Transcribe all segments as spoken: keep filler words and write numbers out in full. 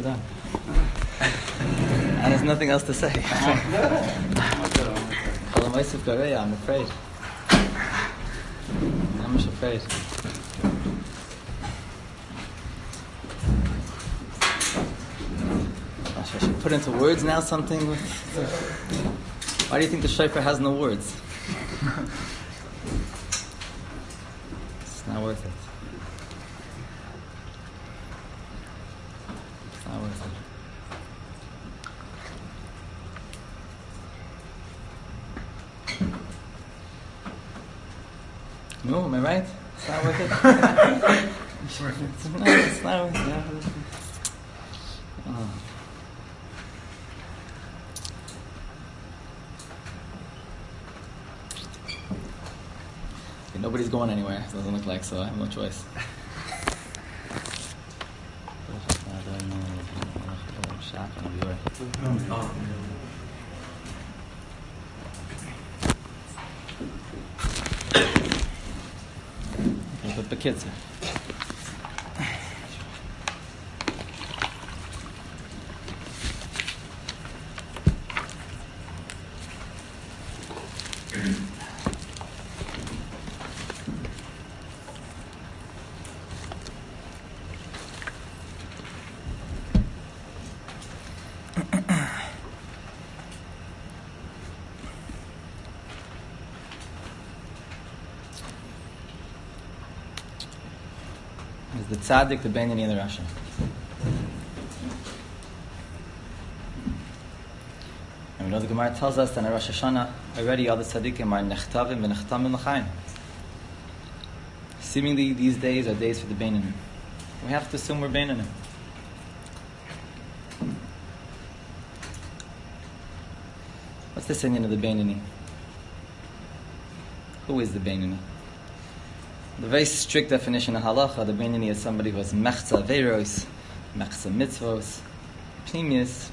done. And there's nothing else to say. I'm afraid. I'm much afraid. I should put into words now something. With, why do you think the shofar has no words? It's not worth it. It's not worth it. No, am I right? It's not worth it. It's worth it. No, it's not worth it. Oh. Okay, nobody's going anywhere. It doesn't look like so. I have no choice. But the kids. The tzaddik, the Beinoni, and the Rasha. And we know the Gemara tells us that in Rosh Hashanah already all the tzaddikim are nechtavim and nechtamim l'chaim. Seemingly these days are days for the Beinoni. We have to assume we're Beinoni. What's the opinion of the Beinoni? Who is the Beinoni? The very strict definition of halacha, the Beinoni is somebody who has mechza veiros, mechza mitzvos, pnimius,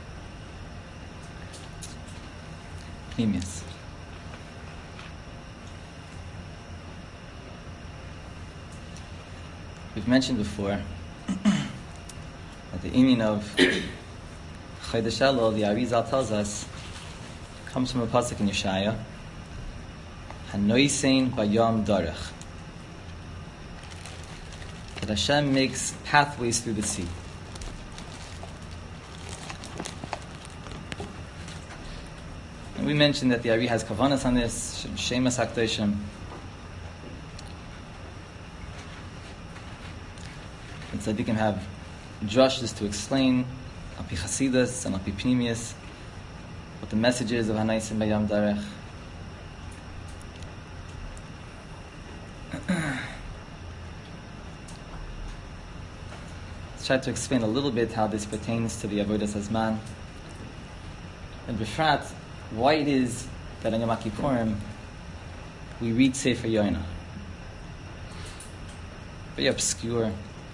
pnimius. We've mentioned before that the inyan of Chodesh Elul, the Arizal tells us, comes from a pasuk in Yeshaya, Hanoisein bayom darech. That Hashem makes pathways through the sea. And we mentioned that the Ari has kavanas on this, Shemas HaKadoshim. And tzaddikim have drushes to explain Api Chasidus and Api Pnimius what the message is of Hanaisim Bayam Darech. Try to explain a little bit how this pertains to the Avodas Hazman, and befrat, why it is that on Yom Kippurim we read Sefer Yoina. Very obscure.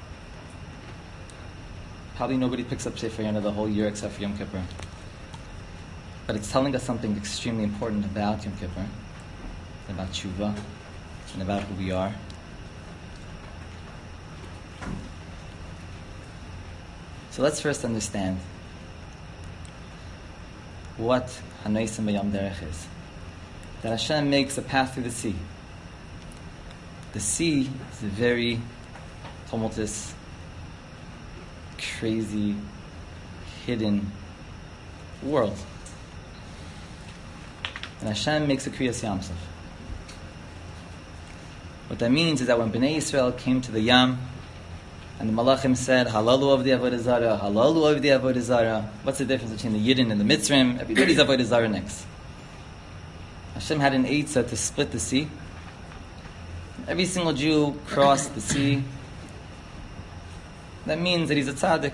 Probably nobody picks up Sefer Yoina the whole year except for Yom Kippur. But it's telling us something extremely important about Yom Kippur, about Tshuva, and about who we are. So let's first understand what Hanaisim Bayam Derech is. That Hashem makes a path through the sea. The sea is a very tumultuous, crazy, hidden world. And Hashem makes a Kriyas Yamsuf. What that means is that when Bnei Yisrael came to the Yam, and the Malachim said, Halalu of the Avodah Zarah, Halalu of the Avodah Zarah. What's the difference between the Yidden and the Mitzrim? Everybody's Avodah Zarah next. Hashem had an Eitzah to split the sea. Every single Jew crossed the sea. That means that he's a tzaddik.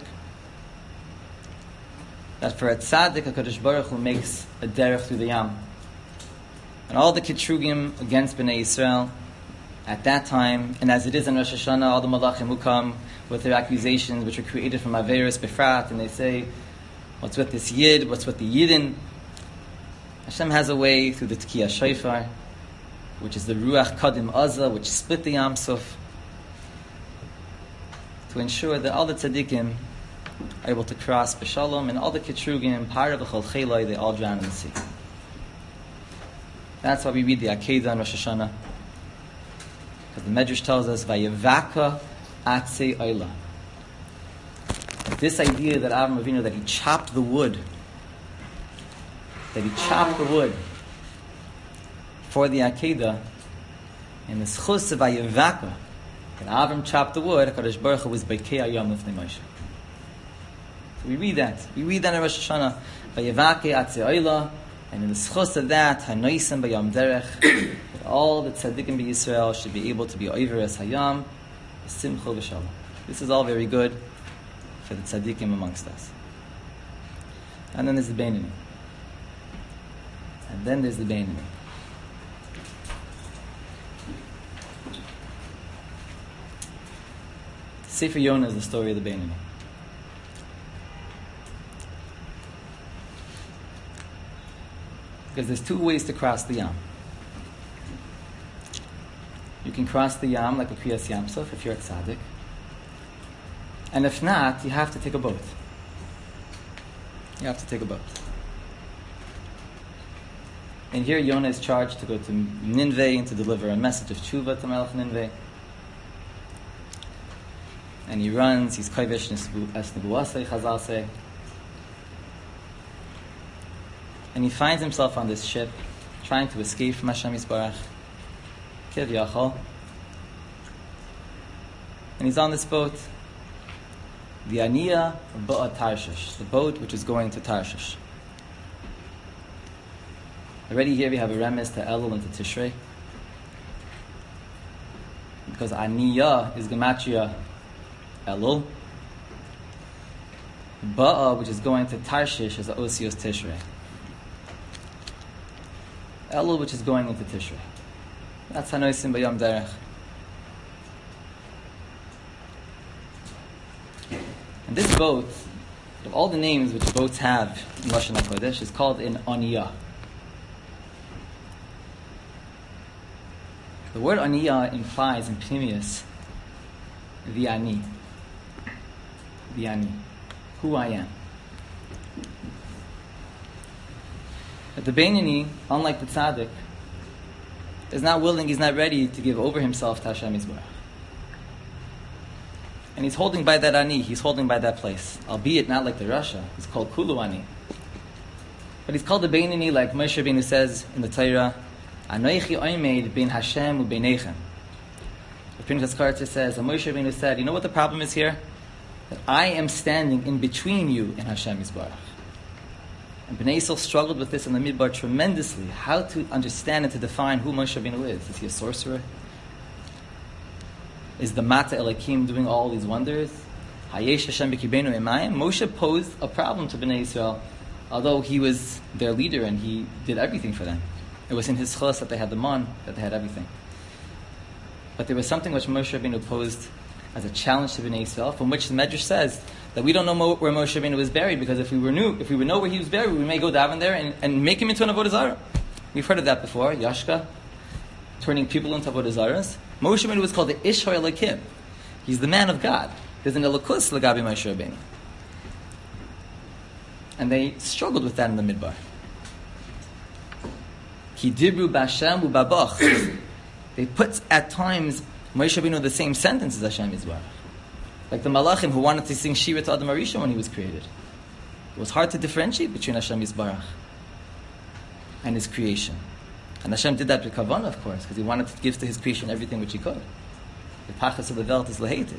That for a tzaddik, HaKadosh Baruch Hu makes a derech through the Yam. And all the Kitrugim against Bnei Yisrael, at that time, and as it is in Rosh Hashanah, all the Malachim who come with their accusations, which are created from Averis Befrat, and they say, what's with this Yid, what's with the Yidden? Hashem has a way through the Tkiyah Shofar, which is the Ruach Kadim Azah, which split the Yam Suf, to ensure that all the tzaddikim are able to cross b'shalom, and all the Ketrugim, Para v'chol Chelai, they all drown in the sea. That's why we read the Akedah on Rosh Hashanah. Because the Medrash tells us, Vayevaka Atzei Oila. This idea that Avram Avinu, that he chopped the wood, that he chopped the wood for the Akedah, and the schus of Vayevaka, that Avram chopped the wood, HaKadosh Baruch Hu was Beikei Hayom Lifnei Moshe. So we read that. We read that in Rosh Hashanah. Vayevaka Atzei Oila. And in the schus of that, Hanoisim Bayam Derech, that all the tzaddikim b'Yisrael should be able to be over as Hayam, Simcha v'Shalom. This is all very good for the tzaddikim amongst us. And then there's the Beinoni. And then there's the Beinoni. Sefer Yonah is the story of the Beinoni. Because there's two ways to cross the Yam. You can cross the Yam like a Kriyas Yamsuf if you're a tzaddik. And if not, you have to take a boat. You have to take a boat. And here Yonah is charged to go to Nineveh and to deliver a message of tshuva to Melech Nineveh. And he runs, he's Kaivesh es Nebuasei, Chazal say. And he finds himself on this ship, trying to escape from Hashem Yisbarach, Kiv Yachol. And he's on this boat, the Aniyah Ba'a Tarshish, the boat which is going to Tarshish. Already here we have a remes to Elul and to Tishrei, because Aniyah is Gematria Elul. Ba'a, which is going to Tarshish, is the Osios Tishrei. Elul, which is going into Tishrei. That's Hanoisim Bayam Derech. And this boat, of all the names which boats have in Lashon HaKodesh, is called an Aniyah. The word Aniyah implies in Pnimius the Ani. The Ani. Who I am. But the Beinoni, unlike the Tzaddik, is not willing, he's not ready to give over himself to Hashem Yisbarach. And he's holding by that Ani, he's holding by that place. Albeit not like the Rasha, he's called Kulu Ani. But he's called the Beinoni like Moshe Rabbeinu says in the Torah, Anoichi oimed ben Hashem u beinechem. The Pinchas Karta says, and Moshe Rabbeinu said, you know what the problem is here? That I am standing in between you and Hashem Yisbarach. And Bnei Yisrael struggled with this in the Midbar tremendously. How to understand and to define who Moshe Rabbeinu is. Is he a sorcerer? Is the Mata Elakim doing all these wonders? Hayesh Hashem b'kibenu emayim? Moshe posed a problem to Bnei Yisrael, although he was their leader and he did everything for them. It was in his chos that they had the man, that they had everything. But there was something which Moshe Rabbeinu posed as a challenge to Bnei Yisrael, from which the Medrash says that we don't know mo- where Moshe Rabbeinu was buried, because if we were knew, if we would know where he was buried, we may go down there and, and make him into an Avodah Zarah. We've heard of that before, Yashka, turning people into Avodah Zarahs. Moshe Rabbeinu was called the Ish HaElokim. He's the man of God. There's an Elokus L'gabi Moshe Rabbeinu. And they struggled with that in the Midbar. Ki dibru b'Hashem u'babach. They put at times Moshe Rabbeinu the same sentence as Hashem Yisbarach. Like the Malachim who wanted to sing Shira to Adam Arishon when he was created. It was hard to differentiate between Hashem Yisbarach and his creation. And Hashem did that with Kavanah, of course, because he wanted to give to his creation everything which he could. The Pachas of the Welt is Lehetiv.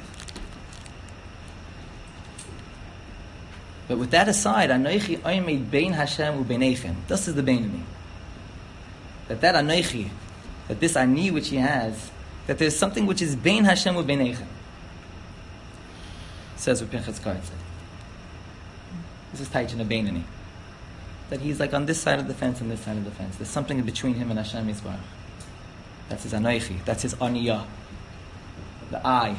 But with that aside, Anoichi oimed bein Hashem u'beinechem. This is the Beinoni. That that Anoichi, that this Ani which he has, that there's something which is bein Hashem u'beinechem. Says what Pinchas Kart said. This is Taichin of Beinoni. That he's like on this side of the fence and this side of the fence. There's something between him and Hashem Yisbarach. That's his Anoichi. That's his Aniyah. The I.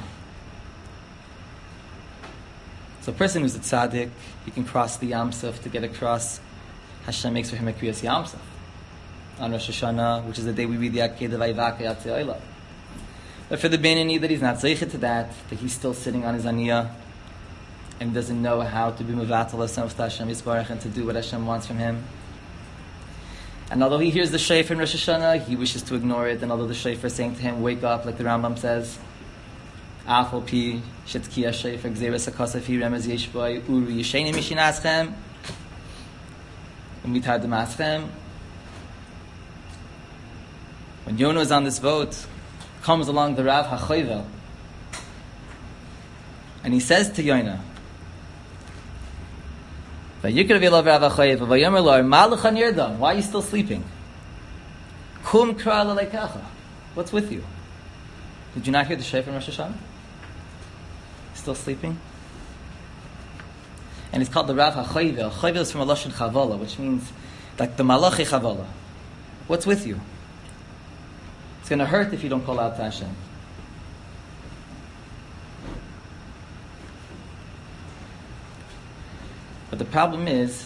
So a person who's a tzaddik, he can cross the Yamsuf to get across. Hashem makes for him a Kriyas Yamsuf. On Rosh Hashanah, which is the day we read the Akedah Vayivaka Yatzei Oila. But for the Beinoni that he's not zeichet to that, that he's still sitting on his Aniyah, and doesn't know how to be mevatel himself to Hashem Yisbarach and to do what Hashem wants from him. And although he hears the shofar in Rosh Hashanah, he wishes to ignore it. And although the shofar is saying to him, wake up, like the Rambam says, Afal pi shetkiya shofar gzeres hakasafi remez yeshboi uru yisheni mishinaschem umitad demaschem. When Yonah is on this boat, comes along the Rav HaChoivel, and he says to Yonah, why are you still sleeping? What's with you? Did you not hear the shofar in Rosh Hashanah? Still sleeping? And it's called the Rav HaChoivel. Choivel is from a Lashon Chavala, which means like the Malachi Chavala. What's with you? It's going to hurt if you don't call out to Hashem. But the problem is,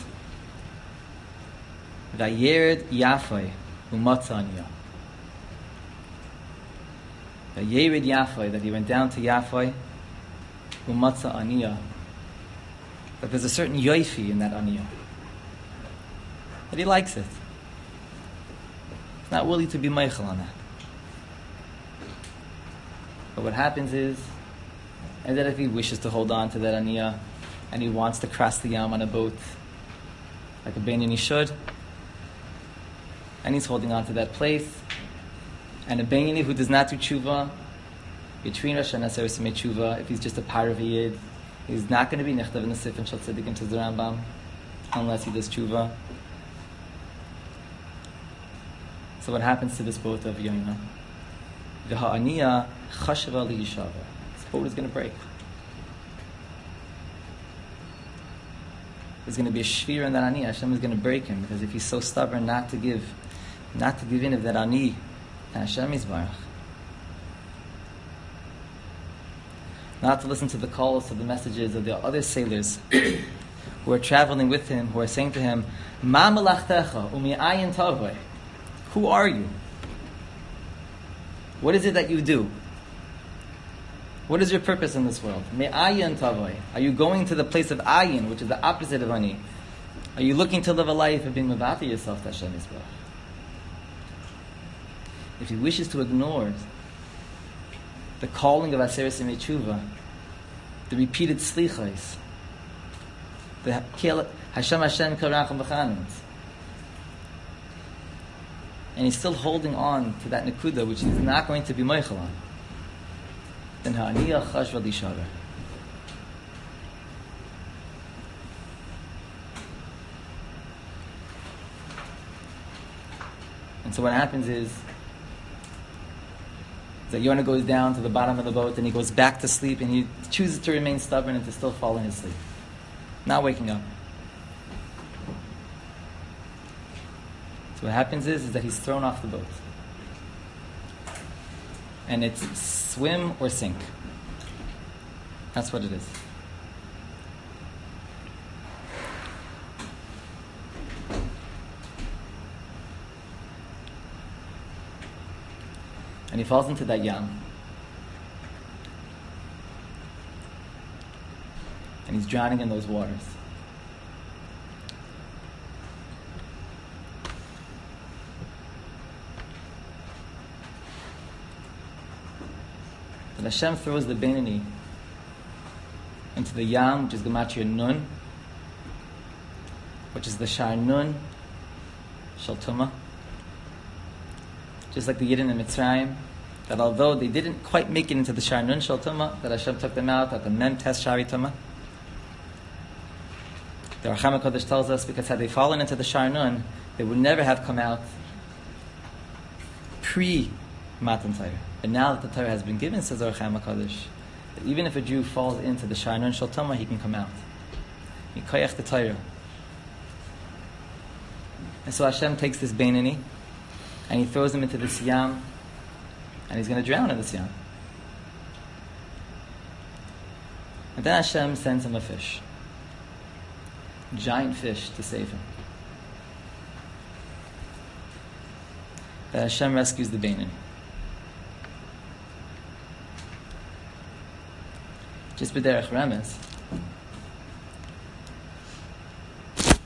Vayered Yafai Umatzanya. Vayered Yafai, that he went down to Yafai Umatza Aniya. That there's a certain yoifi in that Aniya. That he likes it. He's not willing to be meichel on that. But what happens is, and that if he wishes to hold on to that Aniya, and he wants to cross the Yam on a boat, like a Benyani should, and he's holding on to that place, and a Benyani who does not do tshuva, between Rosh Hashanah and Aseret tshuva, if he's just a par of a yid, he's not going to be nechtav in the Sif and Shal Tzedek to the Rambam, unless he does tshuva. So what happens to this boat of Yonah? The ha'aniya chashava liyishava. This boat is going to break. There's going to be a shvira in that ani. Hashem is going to break him, because if he's so stubborn not to give, not to give in of that ani, Hashem is barach. Not to listen to the calls, to the messages of the other sailors who are traveling with him, who are saying to him, Ma melachtecha u'mi'ayin tavoi. Who are you? What is it that you do? What is your purpose in this world? Me'ayin tavoi. Are you going to the place of ayin, which is the opposite of ani? Are you looking to live a life of being mevati yourself to Hashem Yisbarach? If he wishes to ignore the calling of Aseret Tshuva, the repeated slichos, the Hashem Hashem Karacham B'chanans, and he's still holding on to that nekuda which he's not going to be meichel on, then ha'aniya chashva lishaver. And so what happens is that Yonah goes down to the bottom of the boat and he goes back to sleep, and he chooses to remain stubborn and to still fall in his sleep, not waking up. So what happens is, is that he's thrown off the boat. And it's swim or sink. That's what it is. And he falls into that yam. And he's drowning in those waters. And Hashem throws the Beinani into the Yam, which is Gematria Nun, which is the Shar Nun Shel Tumah. Just like the Yidden in Mitzrayim, that although they didn't quite make it into the Shar Nun Shel Tumah, that Hashem took them out at the Mem Tes Shari Tumah. The Racham HaKodesh tells us, because had they fallen into the Shar Nun, they would never have come out pre-Matan Torah. And now that the Torah has been given, says the Racham HaKodesh, that even if a Jew falls into the Shar Nun Shel Tumah, he can come out. Mikoyach the Torah. And so Hashem takes this Beinani, and he throws him into this Yam, and he's going to drown in this Yam. And then Hashem sends him a fish. A giant fish to save him. That Hashem rescues the Beinani. Just b'derech remez,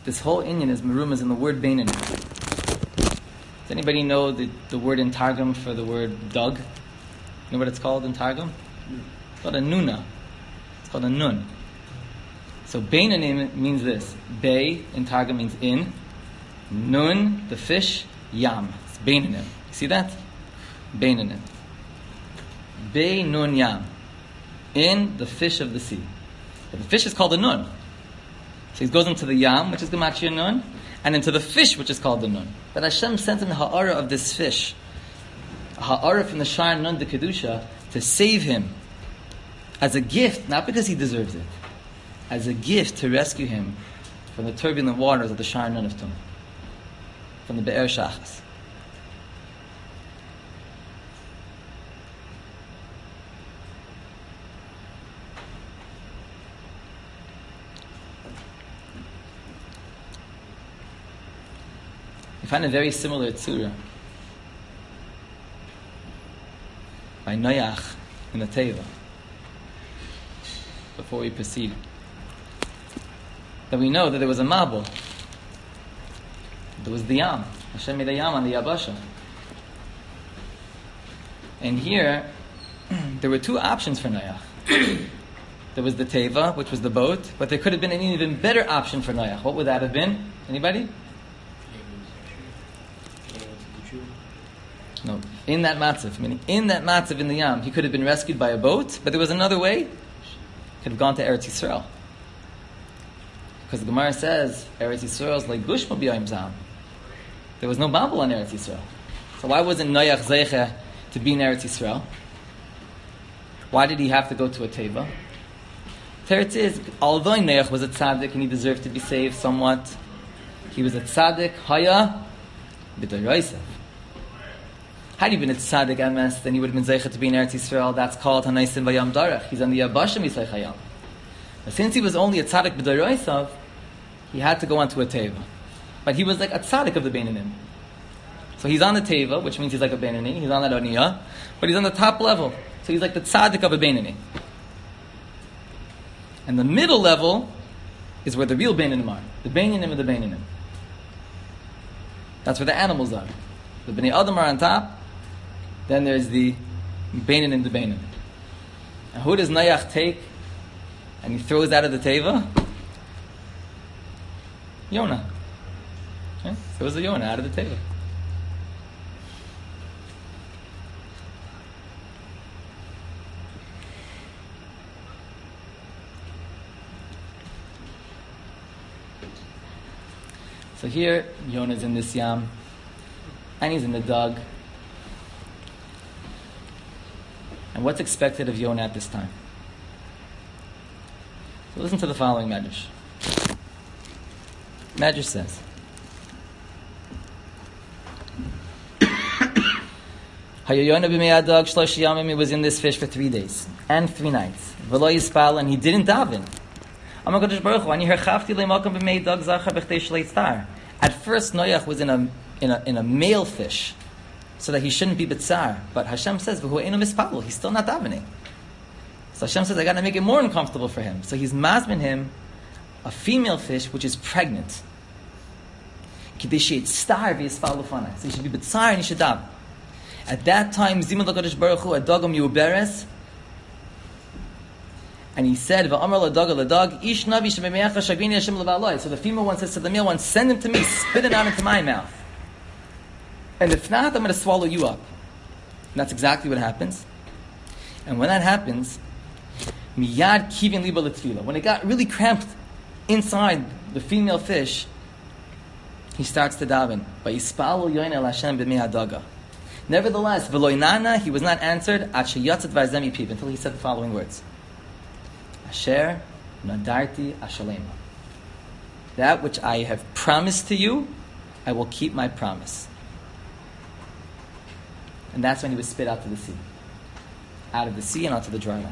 this whole inyan is merumas in the word Beinani. Does anybody know the, the word in Targum for the word dog? You know what it's called in Targum? It's called a nuna. It's called a nun. So Beinani means this. Bei in Targum means in. Nun, the fish, yam. It's Beinani. You see that? Beinani. Bei nun yam. In the fish of the sea. But the fish is called a nun. So he goes into the yam, which is Gematria nun, and into the fish, which is called the nun. But Hashem sent him the ha'ara of this fish, a ha'ara from the Shar Nun de Kedusha, to save him as a gift, not because he deserves it, as a gift to rescue him from the turbulent waters of the Shar Nun of Tum, from the Be'er Shachas. You find a very similar tzura by Noach in the Teva. Before we proceed, that we know that there was a Mabul. There was the Yam. Hashem made the Yam on the Yabasha. And here, there were two options for Noach. There was the Teva, which was the boat, but there could have been an even better option for Noach. What would that have been? Anybody? No, in that matzav, meaning in that matzav in the Yam, he could have been rescued by a boat, but there was another way. He could have gone to Eretz Yisrael. Because the Gemara says, Eretz Yisrael is like Gushma b'yayim zam. There was no Babel on Eretz Yisrael. So why wasn't Noach Zeicha to be in Eretz Yisrael? Why did he have to go to a Teva? Teretz is, although Noach was a tzaddik and he deserved to be saved somewhat, he was a tzaddik, haya, b'daraisa. Had he been a tzaddik M S, then he would have been zeicha to be in Eretz Yisrael. That's called Hanaisim Vayam Darach. He's on the Yabashim Yisrael Chayam. But since he was only a tzaddik b'daraisa, he had to go onto a teva. But he was like a tzaddik of the Beinanim. So he's on the teva, which means he's like a Beinani. He's on that Aniyah, but he's on the top level. So he's like the tzaddik of a Beinani. And the middle level is where the real Beinanim are. The Beinanim of the Beinanim. That's where the animals are. The Bnei Adam are on top. Then there's the Beinanim, the Beinanim. And who does Noach take and he throws out of the teva? Yonah. Okay? Throws the Yonah out of the teva. So here, Yonah's in this yam, and he's in the dug. And what's expected of Yonah at this time? So listen to the following Medrash. Medrash says, Yonah b'mei dug shlosh yamim, he was in this fish for three days and three nights. V'lo yispal, and he didn't daven. At first, Noach was in a in a in a male fish, so that he shouldn't be bitzar. But Hashem says, he's still not davening. So Hashem says, I got to make it more uncomfortable for him. So he's mazmin him a female fish which is pregnant. So he should be bitzar and he should daven. At that time, Zimah l'Kadosh Baruch Hu adagam yuberes. And he said, "Va'amar ladag ladag ish navi shememeyacha shagvini Hashem levaloi." So the female one says to the male one, "Send him to me, spit it out into my mouth. And if not, I'm going to swallow you up." And that's exactly what happens. And when that happens, miyad kivin liba l'tfila. When it got really cramped inside the female fish, he starts to daven. Va'ispalu yoyin el Hashem b'mei hadaga. Nevertheless, v'loinana, he was not answered at sheyatzat v'arzem yipiv, until he said the following words. Asher nadarti ashalema. That which I have promised to you, I will keep my promise. And that's when he was spit out to the sea. Out of the sea and onto the dry land.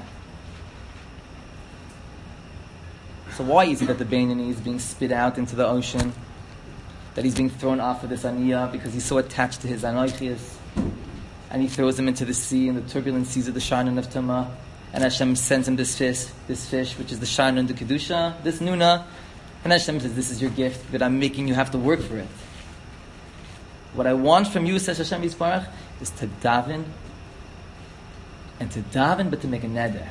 So why is it that the Beinani is being spit out into the ocean? That he's being thrown off of this Aniyah because he's so attached to his Anoichias. And he throws him into the sea, in the turbulent seas of the Shar Nun of Tumah. And Hashem sends him this fish, this fish, which is the Shar Nun de Kedusha, this Nuna, And then Hashem says, this is your gift, that I'm making you have to work for it. What I want from you, says Hashem Yisparach, is to daven, and to daven, but to make a neder.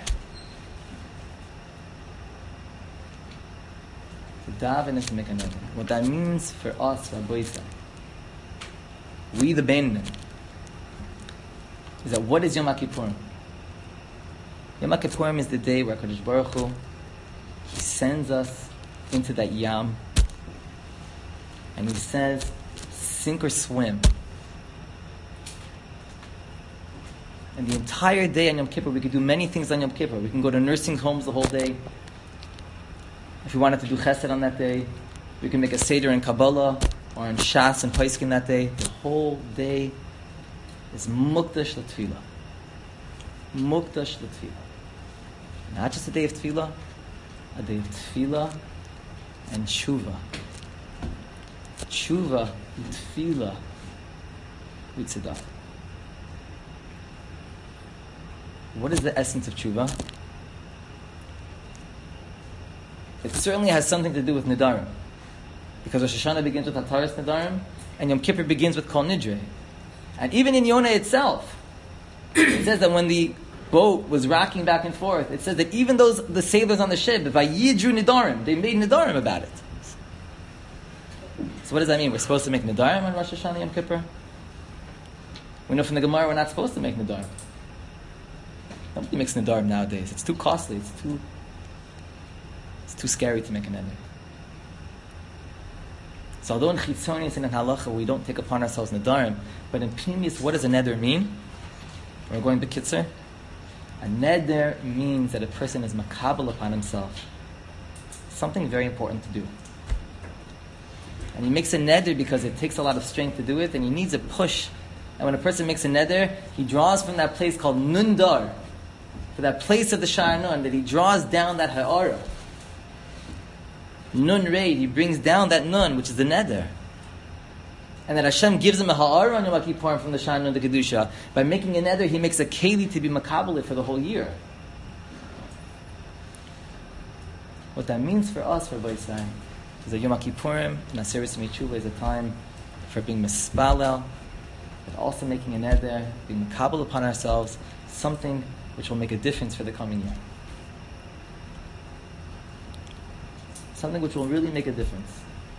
To daven and to make a neder. What that means for us, Rabbi Yisrael, we the Beinanim, is that what is Yom HaKippurim? Yom HaKippurim is the day where HaKadosh Baruch Hu, He sends us into that Yam, and He says, sink or swim. And the entire day on Yom Kippur, we could do many things on Yom Kippur. We can go to nursing homes the whole day. If we wanted to do chesed on that day, we can make a seder in Kabbalah or in Shas and Paiskin that day. The whole day is mukdash l'tfilah. Mukdash l'tfilah. Not just a day of tefillah, a day of tefillah and tshuva. Tshuva, tefillah, utzidah. What is the essence of tshuva? It certainly has something to do with Nidarim. Because Rosh Hashanah begins with Hataras Nidarim, and Yom Kippur begins with Kol Nidre. And even in Yonah itself, it says that when the boat was rocking back and forth, it says that even those the sailors on the ship, Vayidru Nidarim, they made Nidarim about it. So what does that mean? We're supposed to make Nidarim on Rosh Hashanah Yom Kippur? We know from the Gemara we're not supposed to make Nidarim. Nobody makes Nidarim nowadays. It's too costly. It's too it's too scary to make an neder. So although in Chitzonius and in Halacha we don't take upon ourselves Nidarim, but in Pnimis, what does a neder mean? We're going B'Kitzer. A neder means that a person is makabel upon himself something very important to do. And he makes a neder because it takes a lot of strength to do it, and he needs a push. And when a person makes a neder, he draws from that place called Nundar, to that place of the Sha'ar Nun, that he draws down that ha'ara. Nun Reid, he brings down that Nun, which is the neder. And that Hashem gives him a ha'ara on Yom HaKippurim from the Sha'ar Nun, the Kedusha. By making a neder, he makes a keli to be makabel for the whole year. What that means for us, for Rabbi Yisrael, is that Yom HaKippurim, Naseris Mitzvah, is a time for being mispalel, but also making a neder, being makabel upon ourselves, something which will make a difference for the coming year. Something which will really make a difference.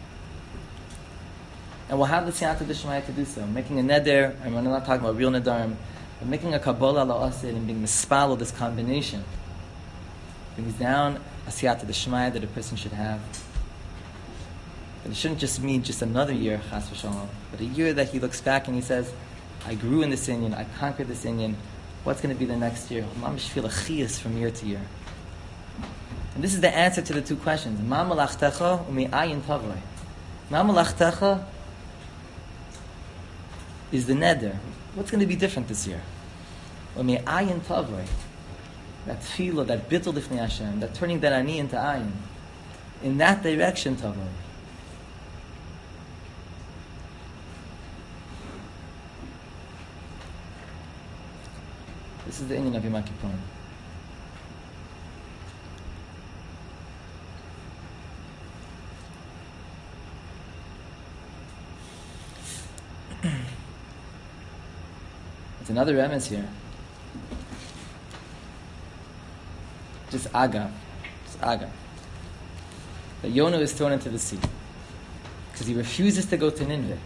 And we'll have the siyata d'shmaya to do so. Making a neder, and we're not talking about real nedarim, but making a kabbalah la'asid and being mispalel, this combination, brings down a siyata d'shmaya that a person should have. But it shouldn't just mean just another year, chas v'shalom, but a year that he looks back and he says, I grew in this inyan, I conquered this inyan. What's going to be the next year? Mamish feel a chiyas from year to year. And this is the answer to the two questions. Ma malachtecha u'mi'ayin tavlei. Ma malachtecha is the neder. What's going to be different this year? U'mi'ayin tavlei. That tefillah, that bittul lifnei Hashem, that turning that ani into ayin. In that direction, tavlei. This is the inyan of Yom HaKippurim. It's another remez here. Just agav. Just agav. That Yonah is thrown into the sea because he refuses to go to Nineveh.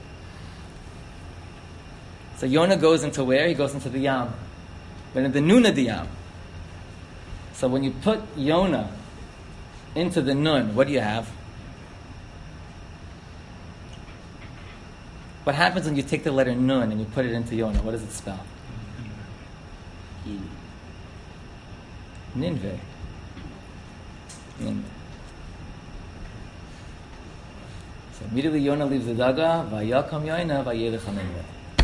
So Yonah goes into where? He goes into the Yam. But in the Nun of the Yam. So when you put Yonah into the Nun, what do you have? What happens when you take the letter Nun and you put it into Yonah? What does it spell? Ninveh. Ninveh. So immediately Yonah leaves the Daga, Vayakam Yonah, Vayelech Ninveh.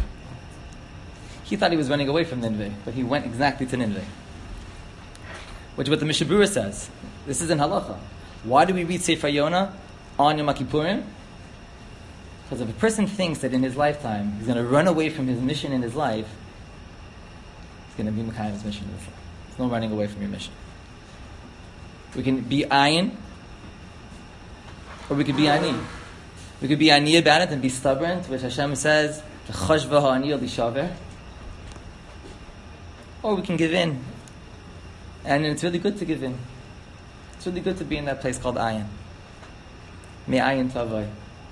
He thought he was running away from Nineveh, but he went exactly to Nineveh. Which is what the Mishabura says. This is in Halacha. Why do we read Sefer Yonah on Yom HaKippurim? Because if a person thinks that in his lifetime he's going to run away from his mission in his life, he's going to be Mekayim his mission in his life. There's no running away from your mission. We can be ayin, Or we could be ani. We could be ani about it and be stubborn, which Hashem says, "Chashva ha'ani al yishaver." Or we can give in. And it's really good to give in. It's really good to be in that place called ayin. Me ayin tavai.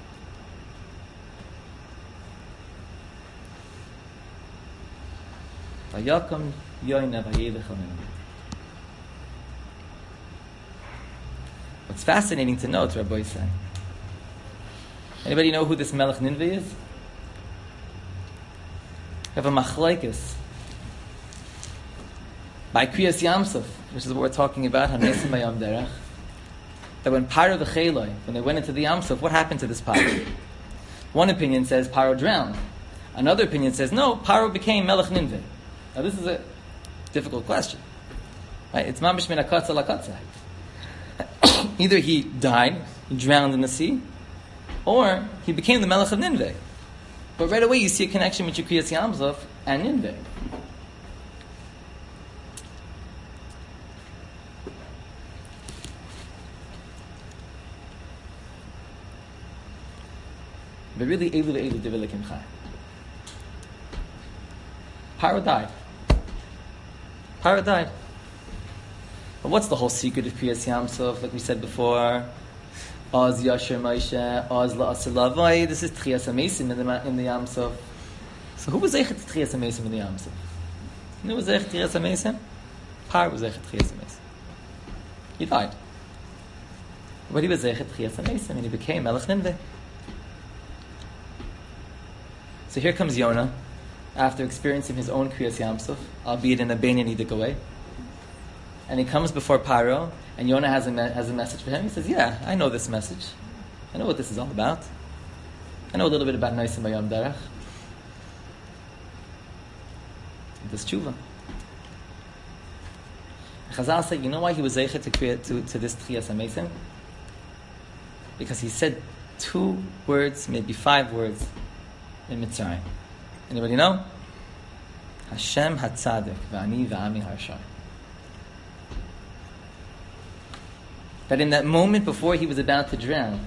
Vayakam yoyna vayelech amenu. What's fascinating to note, Rabbi said. Anybody know who this Melech Ninveh is? We have a machlokes by Kriyas Yamsuf, which is what we're talking about, Hanesim Bayam Derech, that when Paro the Cheloi, when they went into the Yamsuf, what happened to this Paro? One opinion says Paro drowned. Another opinion says, no, Paro became Melech Ninveh. Now this is a difficult question. Right? It's mamish min akatza lakatza. Either he died, he drowned in the sea, or he became the Melech of Ninveh. But right away you see a connection between Kriyas Yamsuf and Ninveh. But really, Elu Elu Devilikim Chai. Paro died. Paro died. But what's the whole secret of Kriyas Yamsuf? Like we said before, Oz Yasher Moshe, Oz La'asilavai. This is Tchias HaMesim in the in the Yamsuf. So who was Eichet Tchias HaMesim in the Yamsuf? Who was Eichet Tchias HaMesim? Paro was Eichet Tchias HaMesim. He died. But he was Eichet Tchias HaMesim, and he became Melech Ninveh. So here comes Yonah, after experiencing his own Kriyas Yamsuf, albeit in a Beinonidic way. And he comes before Paro, and Yonah has a, me- has a message for him. He says, yeah, I know this message. I know what this is all about. I know a little bit about Noisim Bayam Derech. This tshuva. Chazal said, you know why he was zeichet to, create, to, to this Tchias HaMesim? Because he said two words, maybe five words, in Mitzrayim. Anybody know? Hashem Hatzadik V'ani V'ami Harshai. That in that moment before he was about to drown,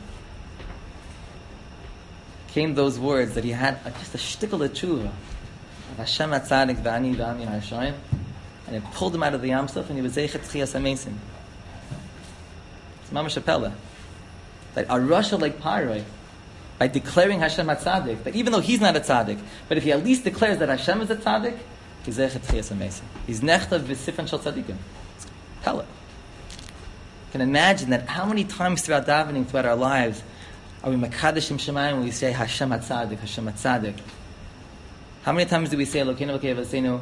came those words that he had a, just a shtickle of tshuva of Hashem Hatzadik V'ani V'ami Harshai, and it pulled him out of the Yamsuf, and he was zeichet Tchias HaMesim. It's mamash apela. That a Rasha like Paroi, by declaring Hashem a tzaddik, that even though he's not a tzaddik, but if he at least declares that Hashem is a tzaddik, he's zeichet tchias hamesim. He's nechtav v'sifan shel tzaddikim. Tell it. You can imagine that how many times throughout davening, throughout our lives, are we makadeshim shemayim when we say Hashem a tzaddik, Hashem a tzaddik? How many times do we say Elokeinu v'kei v'seinu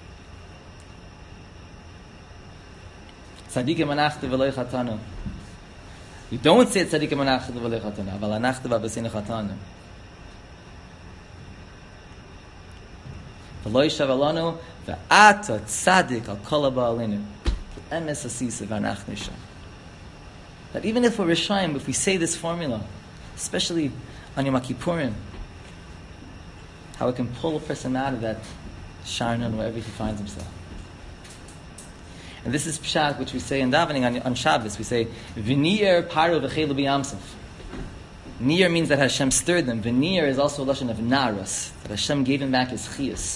tzaddikim anachtu v'lo chatanu? You don't say tzaddikim anachtu v'lo chatanu, aval anachtu v'abeseinu chatanu. V'lo yishav alanu v'ata tzaddik al kol haba alenu emes asisa v'anachnu sham. That even if we're Rishayim, if we say this formula, especially on Yom Kippurim, how it can pull a person out of that sharnon wherever he finds himself. And this is pshat, which we say in davening on, on Shabbos. We say, "V'nier paro v'chelu b'yamsuf." Nier means that Hashem stirred them. V'nier is also a lashon of naras, that Hashem gave him back his chiyus.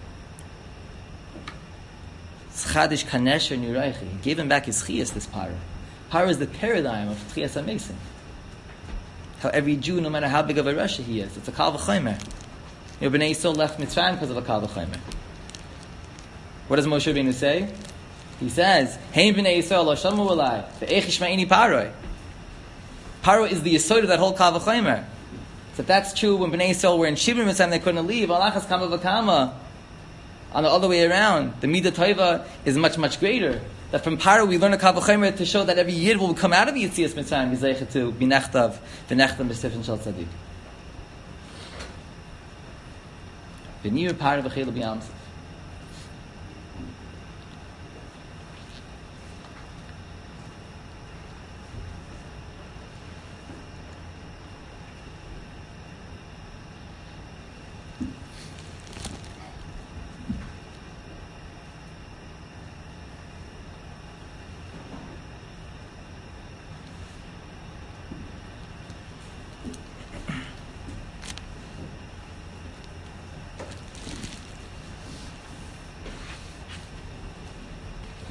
Tzchadish kanesher niraychi. He gave him back his chiyus, this paro. Paro is the paradigm of tchias hamesim. How every Jew, no matter how big of a rasha he is, it's a kal v'chomer. You know, Bnei Yisrael left Mitzrayim because of a kal v'chomer. What does Moshe Rabbeinu say? He says, "Hein Bnei Yisrael lo shalmu alai ve'ech yishma'ini paroi." Paro is the yesod of that whole kal v'chomer. So if that's true, when Bnei Yisrael were in Shibrim Mitzrayim, they couldn't leave. Alachas kama v'kama. On the other way around, the midah tova is much much greater. That from Paro we learn a kal v'chomer to show that every yid will come out of Yitzias Mitzrayim b'zeichet to be nechtav v'nechtam b'sifin shel tzadik. V'nir paro v'chelu b'yamsuf.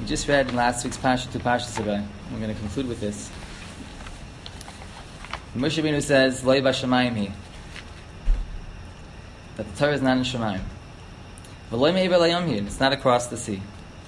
We just read in last week's Parsha two Parshas Sarai. I'm going to conclude with this. Moshe Rabbeinu says, "Lo b'shamayim hi," that the Torah is not in Shemayim. V'lo me'ever layam hi, it's not across the sea.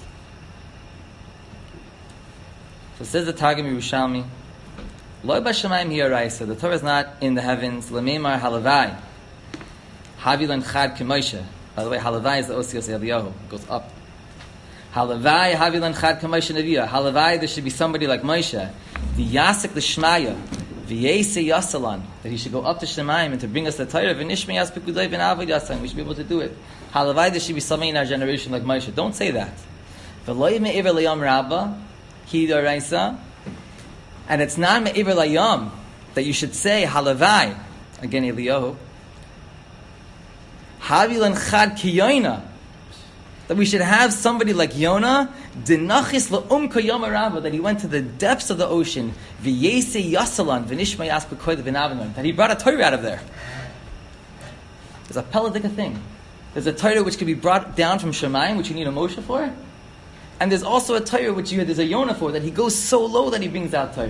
So it says the Targum Yerushalmi, "Lo b'shamayim hi araisa," the Torah is not in the heavens. L'meimar halavai, havilan chad k'Moshe. By the way, halavai is the osios Eliyahu. It goes up. Halavai havilan chad k'Moshe Neviah. Halavai, there should be somebody like Moshe. The yasik l'shmaya. V'yese yasalan, that he should go up to Shemayim and to bring us the Torah. V'nishmi yas pekudei v'navad yasan. We should be able to do it. Halavai, there should be somebody in our generation like Moshe. Don't say that. V'lo me'ever layam rabba hi d'oraisa, and it's not me'ever layam that you should say halavai. Again, Eliyahu. Havilan chad kiyoina, that we should have somebody like Yonah, dinachis la'umka yama rabba, that he went to the depths of the ocean, v'yese yasalan, v'nishma yas b'koyd v'navinon, that he brought a Torah out of there. There's a peladika thing. There's a Torah which can be brought down from Shemayim, which you need a Moshe for, and there's also a Torah which you, there's a Yonah for, that he goes so low that he brings out Torah.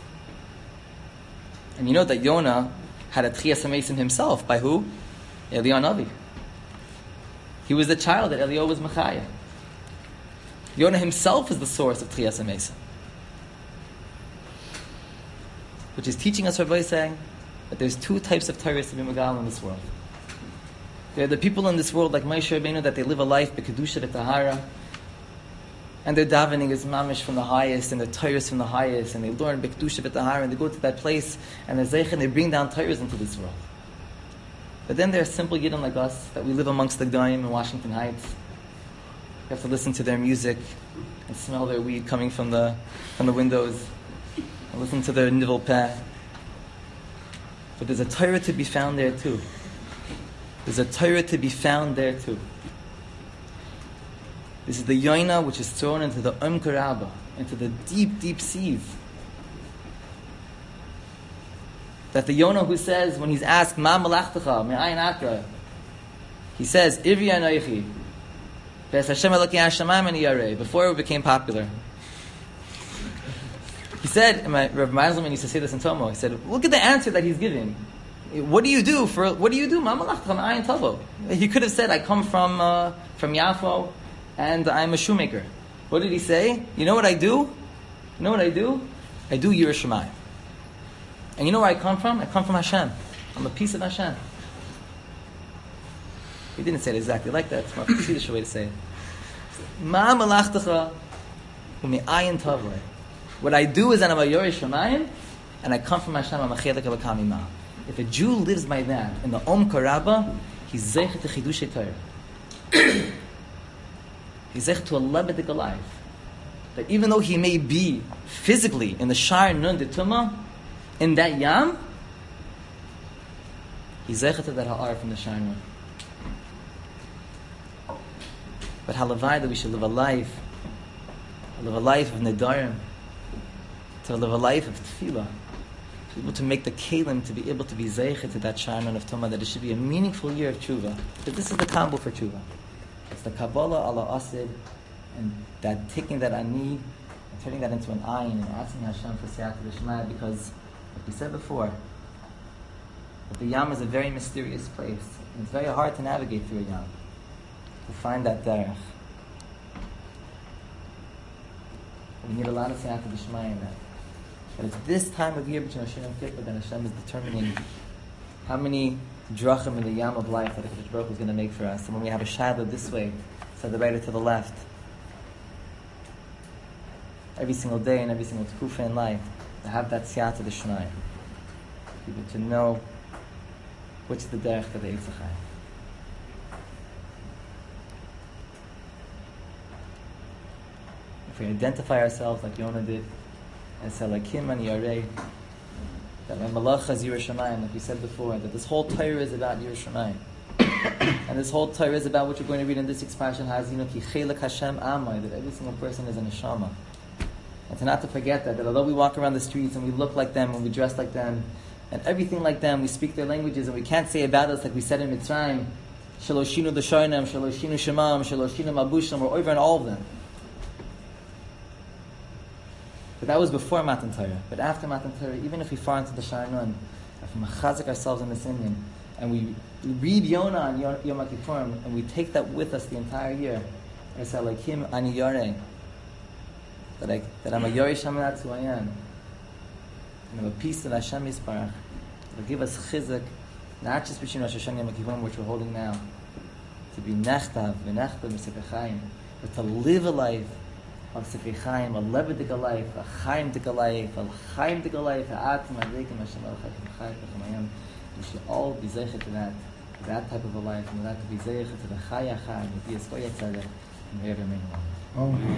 And you know that Yonah had a Tchias HaMesim himself, by who? Eliyahu Navi. He was the child that Eliyahu was Machaya. Yonah himself is the source of Tchias HaMesim. Which is teaching us, Rabbi, saying that there's two types of Torah to be Megal in this world. There are the people in this world like Moshe Rabbeinu, that they live a life b'kedusha v'tahara, and their davening is mamish from the highest, and their Torah is from the highest, and they learn b'kedusha v'tahara, and they go to that place, and they're zeich, and they bring down Torahs into this world. But then there are simple Yidden like us, that we live amongst the G'dayim in Washington Heights. We have to listen to their music and smell their weed coming from the from the windows, and listen to their nivel peh. But there's a Torah to be found there too. There's a Torah to be found there too. This is the Yonah which is thrown into the Om Karaba, into the deep, deep seas. That the Yonah who says, when he's asked, Ma malachtecha, me'ayin atra, he says, Ivri anoichi, Ves Hashem eloki hashamayim ani yarei, before it became popular. He said, and my, Rav Meiselman used to say this in Tomo, he said, look at the answer that he's giving. What do you do for, what do you do? Ma malachtecha, me'ayin tavo. He could have said, I come from, uh, from Yafo, and I'm a shoemaker. What did he say? You know what I do? You know what I do? I do Yiras Shamayim. And you know where I come from? I come from Hashem. I'm a piece of Hashem. He didn't say it exactly like that. It's more Yiddish way to say it. Ma malachtecha u'me'ayin tavlei. What I do is that I'm a Yiras Shamayim, and I come from Hashem. I'm a chelik of a kamimah. If a Jew lives by that in the Om Karaba, he's zeichet to chidushei Torah. He's zeichet to a lebedik alive. That even though he may be physically in the Shar Nun de Tumah, in that Yam, he's zeichet to that ha'ar from the Shar Nun. But halavai, that we should live a life, live a life of nedarim, to live a life of tefillah, to be able to make the kelim, to be able to be zeichet to that Shar Nun of Tumah, that it should be a meaningful year of tshuva. Because this is the combo for tshuva. It's the Kabbalah ala Asid, and that taking that ani, and turning that into an ayin, and asking Hashem for siyata d'shmaya, because, like we said before, that the Yam is a very mysterious place, and it's very hard to navigate through a Yam, to find that derech. We need a lot of siyata d'shmaya in that. But it's this time of year between Hashem and Kippur that Hashem is determining how many drachim in the Yam of life that the Baruch Hu is going to make for us. And when we have a shadow this way, so the right or to the left, every single day and every single tekufa in life, to have that siyata d'shmaya, people to know which is the derech for the Eitzachai. If we identify ourselves like Yonah did, as Salakim and Yarei, that my malacha is Yiras Shamayim, like we said before, that this whole Torah is about Yiras Shamayim. And this whole Torah is about what you're going to read in this expression, Hazinu ki chelek Hashem amai, that every single person is a neshama. And to not to forget that, that although we walk around the streets and we look like them and we dress like them and everything like them, we speak their languages, and we can't say about us like we said in Mitzrayim, Shaloshinu D'Shoinam, Shaloshinu Shemam, Shaloshinu Mabusham, we're over in all of them. But that was before Matan Torah. But after Matan Torah, even if we fall into the Sharnon, if we machazik ourselves in this Indian, and we read Yonah on Yom Kippurim, and we take that with us the entire year, I say like him, Ani Yoreh, that, I, that I'm a Yoreh Shem, that's who I am. And I'm a piece of Hashem Yisparach. It'll give us chizuk, not just between Rosh Hashanah and Yom Kippurim, which we're holding now, to be nechtav, v'nechtav, Sefer Chaim, but to live a life of Sefer Chaim, a lebedik life, a chaimdik life, a chaimdik life, a atim, a reikim, Hashem al-chakim, chayim, v'chamayim. We should all be zeichet to that, to that type of a life, and that to be zeichet to the chayachar, and the diaskoya tzedek, and we have a